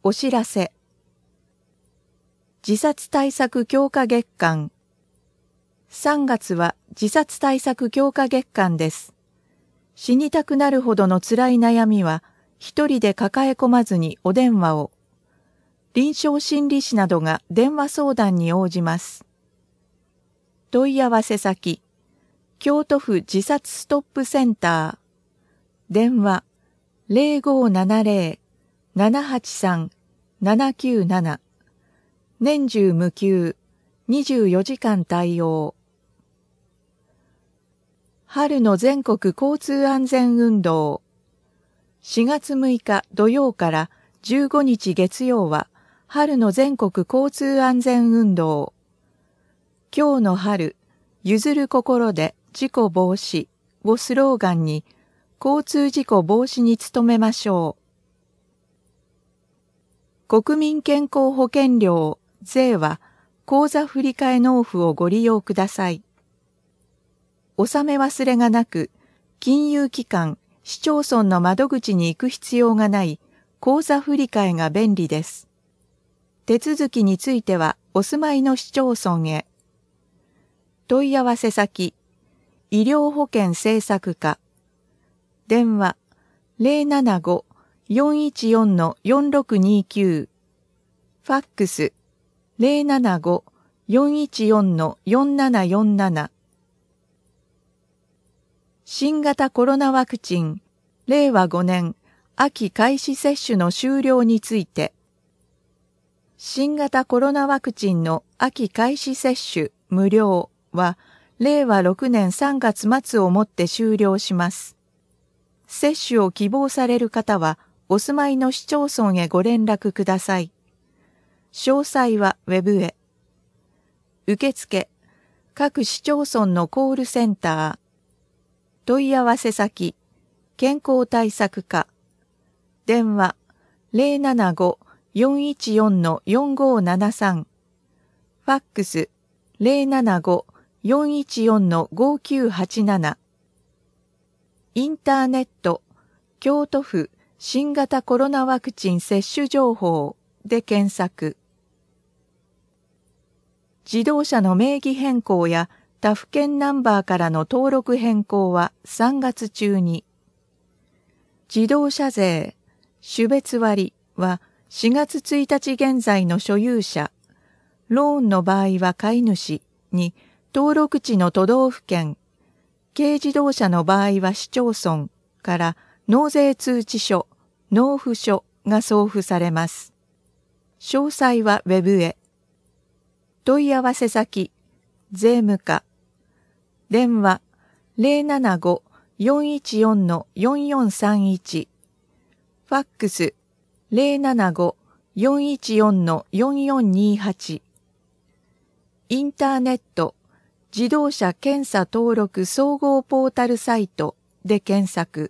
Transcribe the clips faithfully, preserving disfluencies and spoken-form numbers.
お知らせ。自殺対策強化月間。さんがつは自殺対策強化月間です。死にたくなるほどの辛い悩みは、一人で抱え込まずにお電話を。臨床心理士などが電話相談に応じます。問い合わせ先、京都府自殺ストップセンター。電話、ゼロごーななゼロ ななはちさん ななきゅうなな。年中無休、にじゅうよじかん対応。春の全国交通安全運動。しがつむいか土曜からじゅうごにち月曜は春の全国交通安全運動。今日の春、譲る心で事故防止をスローガンに交通事故防止に努めましょう。国民健康保険料税は口座振替納付をご利用ください。納め忘れがなく、金融機関、市町村の窓口に行く必要がない口座振替が便利です。手続きについてはお住まいの市町村へ。問い合わせ先、医療保険政策課。電話、ゼロななご よんいちよん よんろくにきゅう。ファックス、ゼロななご よんいちよん よんななよんなな。新型コロナワクチン、れいわごねん秋開始接種の終了について、新型コロナワクチンの秋開始接種無料は、れいわろくねんさんがつ末をもって終了します。接種を希望される方は、お住まいの市町村へご連絡ください。詳細はウェブへ。受付、各市町村のコールセンター。問い合わせ先、健康対策課。電話、ゼロななご よんいちよん よんごーななさん。ファックス、ゼロななご よんいちよん ごきゅうはちなな。インターネット、京都府新型コロナワクチン接種情報で検索。自動車の名義変更や他府県ナンバーからの登録変更はさんがつ中に。自動車税、種別割はしがつついたち現在の所有者、ローンの場合は買い主に登録地の都道府県、軽自動車の場合は市町村から納税通知書、納付書が送付されます。詳細はウェブへ。問い合わせ先、税務課。電話、ゼロななご よんいちよん よんよんさんいち。ファックス、ゼロななご よんいちよん よんよんにはち。インターネット、自動車検査登録総合ポータルサイトで検索。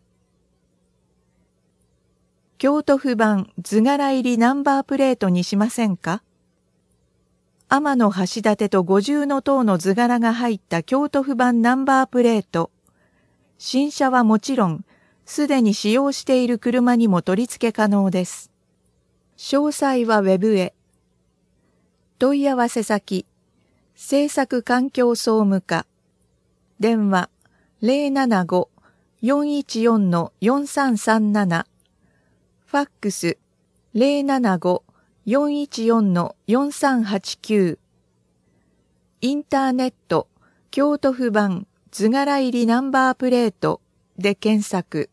京都府版図柄入りナンバープレートにしませんか？天橋立と五重塔の図柄が入った京都府版ナンバープレート。新車はもちろん、すでに使用している車にも取り付け可能です。詳細はウェブへ。問い合わせ先、政策環境総務課。電話、ゼロななご よんいちよん よんさんさんなな。ファックス、ゼロななご よんいちよん よんさんはちきゅう。インターネット、京都府版図柄入りナンバープレートで検索。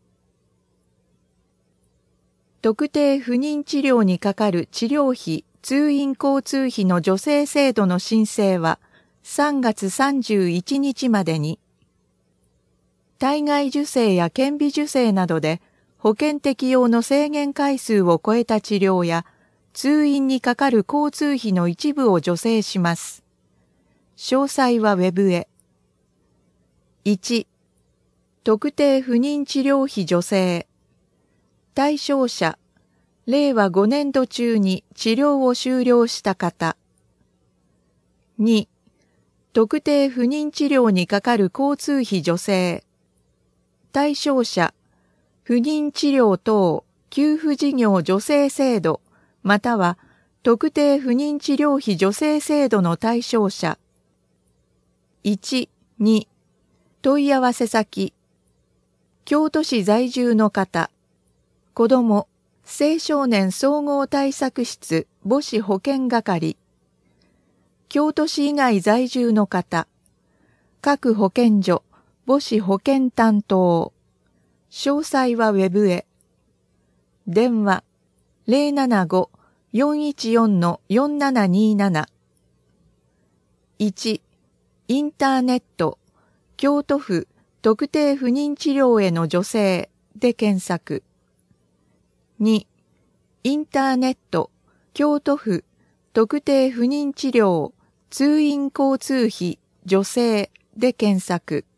特定不妊治療にかかる治療費、通院交通費の助成制度の申請はさんがつさんじゅういちにちまでに。体外受精や顕微授精などで保険適用の制限回数を超えた治療や通院にかかる交通費の一部を助成します。詳細はウェブへ。いち. 特定不妊治療費助成。対象者、れいわごねんど中に治療を終了した方。に. 特定不妊治療にかかる交通費助成。対象者、不妊治療等給付事業助成制度または特定不妊治療費助成制度の対象者。いち、に、問い合わせ先。京都市在住の方、子ども、青少年総合対策室母子保健係。京都市以外在住の方、各保健所母子保健担当。詳細はウェブへ。電話 ゼロななご よんいちよん よんななになな。いち、インターネット京都府特定不妊治療への助成で検索。に、インターネット京都府特定不妊治療通院交通費助成で検索。